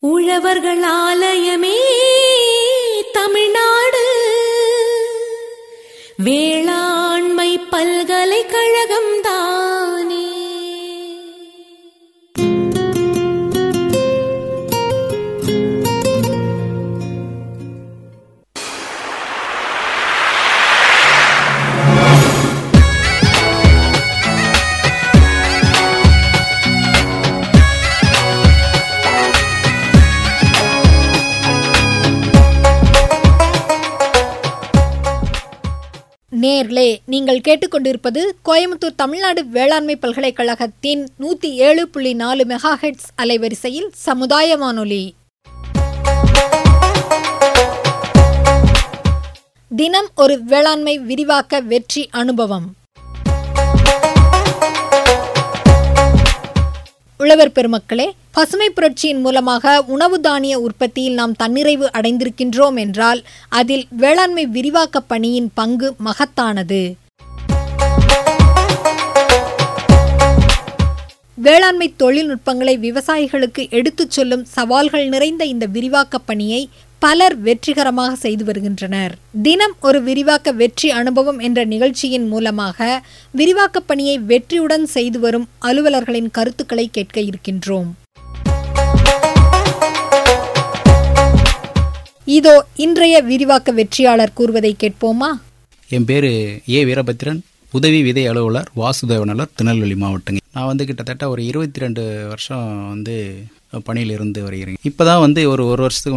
உழவர்கள் ஆலயமே தமிழ்நாடு வேளாண்மை பல்கலைக்கழகம் தானே. நேர்களே, நீங்கள் கேட்டுக்கொண்டிருப்பது கோயம்புத்தூர் தமிழ்நாடு வேளாண்மை பல்கலைக்கழகத்தின் 107.4 மெகாஹெர்ட்ஸ் அலைவரிசையில் சமுதாய வானொலி. தினம் ஒரு வேளாண்மை விரிவாக்க வெற்றி அனுபவம். உழவர் பெருமக்களே, பசுமை புரட்சியின் மூலமாக உணவு தானிய உற்பத்தியில் நாம் தன்னிறைவு அடைந்திருக்கின்றோம் என்றால் அதில் வேளாண்மை விரிவாக்க பணியின் பங்கு மகத்தானது. வேளாண்மை தொழில்நுட்பங்களை விவசாயிகளுக்கு எடுத்துச் சொல்லும் சவால்கள் நிறைந்த இந்த விரிவாக்க பணியை பலர் வெற்றிகரமாக செய்து வருகின்றனர். தினம் ஒரு விரிவாக்க வெற்றி அனுபவம் என்ற நிகழ்ச்சியின் மூலமாக விரிவாக்க பணியை வெற்றியுடன் செய்து வரும் அலுவலர்களின் கருத்துக்களை கேட்க இருக்கின்றோம். இதோ இன்றைய விரிவாக்க வெற்றியாளர் கூறுவதை கேட்போமா? என் பேர் ஏ வீரபத்திரன், உதவி விதை அலுவலர், வாசுதேவநல்லூர், திருநெல்வேலி மாவட்டங்க. நான் கிட்டத்தட்ட ஒரு 22 வருஷம் பணியில் இருந்து வருகிறேன். இப்போ தான் ஒரு வருஷத்துக்கு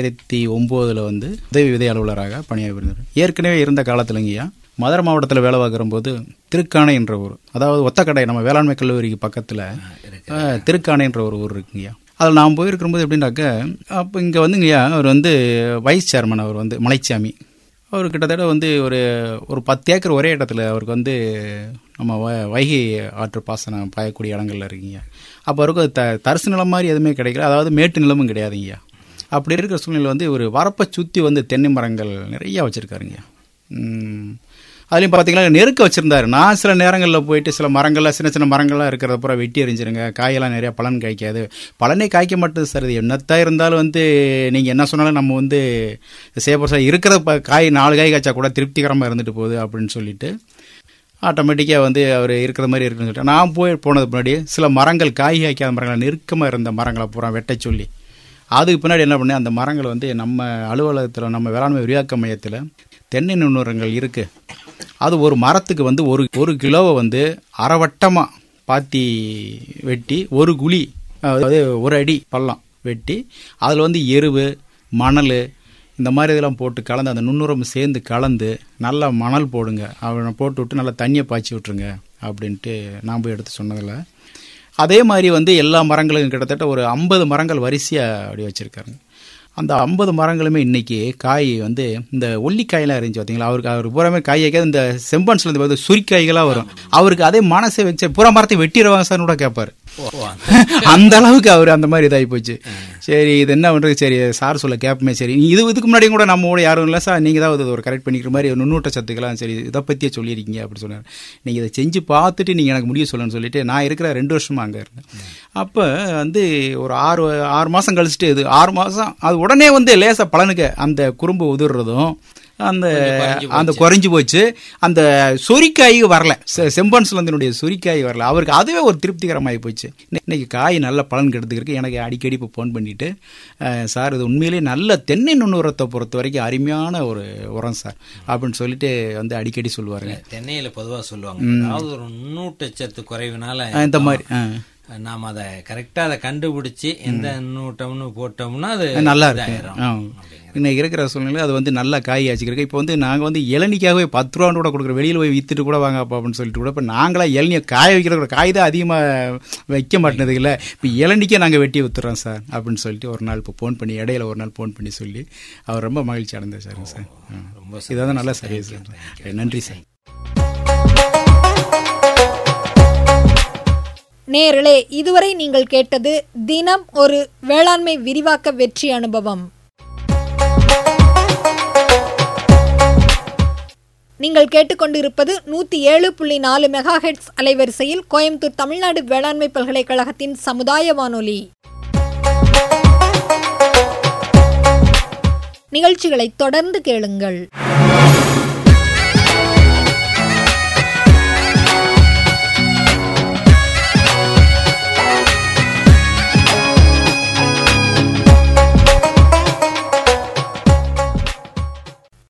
2009 உதவி விதை அலுவலராக பணியாக இருந்தேன். ஏற்கனவே இருந்த காலத்துலங்கய்யா மதுரை மாவட்டத்தில் வேலை பார்க்குற போது திருக்கானை என்ற ஊர், அதாவது ஒத்தக்கடை, நம்ம வேளாண்மை கல்லூரிக்கு பக்கத்தில் திருக்கானை என்ற ஒரு ஊர் இருக்குங்கய்யா. அதில் நான் போயிருக்கும்போது எப்படின்னாக்க, அப்போ இங்கே வந்துங்கய்யா அவர் வைஸ் சேர்மன், அவர் மலைச்சாமி. அவர் கிட்டத்தட்ட ஒரு 10 ஏக்கர் ஒரே இடத்துல அவருக்கு நம்ம வைகை ஆற்று பாசனம் பாயக்கூடிய இடங்கள்ல இருக்குங்க. அப்போ அவருக்கு தரிசு நிலம் மாதிரி எதுவுமே கிடைக்கல, அதாவது மேட்டு நிலமும் கிடையாதுங்கய்யா. அப்படி இருக்கிற சூழ்நிலை ஒரு வரப்பை சுற்றி தென்னை மரங்கள் நிறையா வச்சுருக்காருங்க. அதுலேயும் பார்த்தீங்கன்னா நெருக்க வச்சுருந்தாரு. நான் சில நேரங்களில் போயிட்டு சில மரங்கள்லாம், சின்ன சின்ன மரங்கள்லாம் இருக்கிறத பூரா வெட்டி எறிஞ்சிருங்க, காயெல்லாம் நிறையா பலன் காய்க்காது, பலனே காய்க்க மாட்டேது சார். இது என்னத்தான் இருந்தாலும் நீங்கள் என்ன சொன்னாலும் நம்ம சேப்பா இருக்கிற காய் 4 காய் காய்ச்சா கூட திருப்திகரமாக இருந்துட்டு போகுது அப்படின்னு சொல்லிட்டு ஆட்டோமேட்டிக்காக அவர் இருக்கிற மாதிரி இருக்குன்னு சொல்லிட்டு நான் போனதுக்கு முன்னாடி சில மரங்கள், காய் காய்க்காத மரங்களை, நெருக்கமாக இருந்த மரங்களை பூரா வெட்ட சொல்லி, அதுக்கு பின்னாடி என்ன பண்ணேன், அந்த மரங்களை நம்ம அலுவலகத்தில், நம்ம வேளாண்மை விரிவாக்க மையத்தில் தென்னை நுண்ணுரங்கள் இருக்குது. அது ஒரு மரத்துக்கு 1 கிலோவை அரைவட்டமாக பாத்தி வெட்டி, 1 குழி, அதாவது 1 அடி பள்ளம் வெட்டி, அதில் எருவு, மணல், இந்த மாதிரி இதெல்லாம் போட்டு கலந்து, அந்த நுண்ணுரம் சேர்ந்து கலந்து நல்லா மணல் போடுங்க, அவனை போட்டு விட்டு நல்லா தண்ணியை பாய்ச்சி விட்ருங்க அப்படின்ட்டு நான் போய் எடுத்து சொன்னதில், அதே மாதிரி எல்லா மரங்களும் கிட்டத்தட்ட ஒரு 50 மரங்கள் வரிசையாக அப்படி வச்சுருக்காருங்க. அந்த 50 மரங்களுமே இன்றைக்கி காய் இந்த ஒல்லிக்காயெல்லாம் இருந்துச்சு பார்த்தீங்களா, அவர் பூராமே காய் வைக்காது, இந்த செம்பன்ஸ்லேருந்து சுரிக்காய்களாக வரும். அவருக்கு அதே மனசை வச்சு பூரா மரத்தை வெட்டிடுவாங்க சார்னு கூட கேட்பார். அந்த அளவுக்கு அவர் அந்த மாதிரி இதாகி போச்சு. சரி, இது என்ன பண்ணுறது, சரி சார் சொல்ல கேட்பமே, சரி இதுக்கு முன்னாடியும் கூட நம்ம கூட யாரும் இல்லை சார், நீங்கள் தான் ஒரு கரெக்ட் பண்ணிக்கிற மாதிரி நுண்ணூட்ட சத்துக்கெல்லாம் சரி இதை பற்றியே சொல்லியிருக்கீங்க அப்படின்னு சொன்னார். நீங்கள் இதை செஞ்சு பார்த்துட்டு நீங்கள் எனக்கு முடிவு சொல்லணும்னு சொல்லிட்டு நான் இருக்கிற 2 வருஷமாக அங்கே இருந்தேன். அப்போ ஒரு 6 மாதம் கழிச்சுட்டு, இது 6 மாதம் அது உடனே லேசாக பலனுக்கு அந்த குறும்பு உதிர்றதும் அந்த குறைஞ்சி போச்சு. அந்த சொரிக்காய் வரல, செம்பன்ஸ்லந்தினுடைய சொரிக்காய் வரல. அவருக்கு அதுவே ஒரு திருப்திகரமாகி போச்சு. இன்னைக்கு காய் நல்ல பலன் கெடுத்துக்கிறதுக்கு எனக்கு அடிக்கடி இப்போ ஃபோன் பண்ணிட்டு, சார் இது உண்மையிலேயே நல்ல தென்னை நுண்ணுரத்தை பொறுத்த வரைக்கும் அருமையான ஒரு உரம் சார் அப்படின்னு சொல்லிட்டு அடிக்கடி சொல்லுவாருங்க. தென்னையில் பொதுவாக சொல்லுவாங்க, அதாவது ஒரு நுண்ணூட்டச்சத்து குறைவினால இந்த மாதிரி நாம் அதை கரெக்டாக அதை கண்டுபிடிச்சி எந்த நுண்ணூட்டம்னு போட்டோம்னா அது நல்லா இருக்கும். இன்னைக்கு இருக்கிற சூழ்நிலை அது நல்லா காய் ஆச்சுக்கிறக்கு. இப்போ நாங்கள் இளநிக்காகவே 10 ரூபான்னு கூட கொடுக்குறோம், வெளியில் போய் விற்றுட்டு கூட வாங்க அப்பா அப்படின்னு சொல்லிட்டு கூட. இப்போ நாங்களாம் இளநியை காய வைக்கிற காய் தான் அதிகமாக வைக்க மாட்டேனது இல்லை, இப்போ இளநிக்கே நாங்கள் வெட்டி விற்றுறோம் சார் அப்படின்னு சொல்லிட்டு ஒரு நாள் இப்போ ஃபோன் பண்ணி, இடையில ஒரு நாள் ஃபோன் பண்ணி சொல்லி அவர் ரொம்ப மகிழ்ச்சி அடைந்தார் சார். சார் ரொம்ப இதான் நல்லா சரியா சார், நன்றி சார். நேர்களே, இதுவரை நீங்கள் கேட்டது தினம் ஒரு வேளாண்மை விரிவாக்க வெற்றி அனுபவம். நீங்கள் கேட்டுக்கொண்டிருப்பது 107.4 மெகாஹெர்ட்ஸ் அலைவரிசையில் கோயம்புத்தூர் தமிழ்நாடு வேளாண்மை பல்கலைக்கழகத்தின் சமுதாய வானொலி. நிகழ்ச்சிகளை தொடர்ந்து கேளுங்கள்.